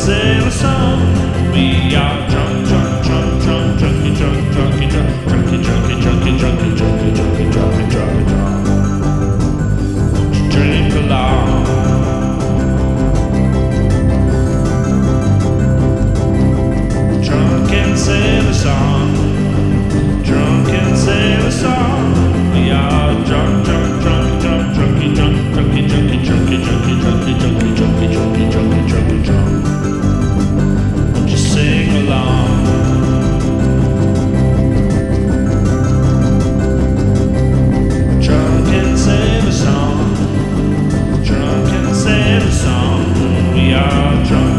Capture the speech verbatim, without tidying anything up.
sing a song. We are drunk, drunk, drunk, drunk, drunky, drunk, drunky, drunk, drunky, drunky, drunky, drunky, drunky, drunky, drunky, drunky, drunk. Won't you drink along? Drunk and sing a song. Drunk and sing a song. We are drunk, drunk, drunk, drunk, drunky, drunk, drunky, drunky, drunky, drunky, drunky, drunky, drunky, drunky, drunky, drunky, drunk. Won't you sing along? Drunk and sing a song. Drunk and sing a song. We are drunk.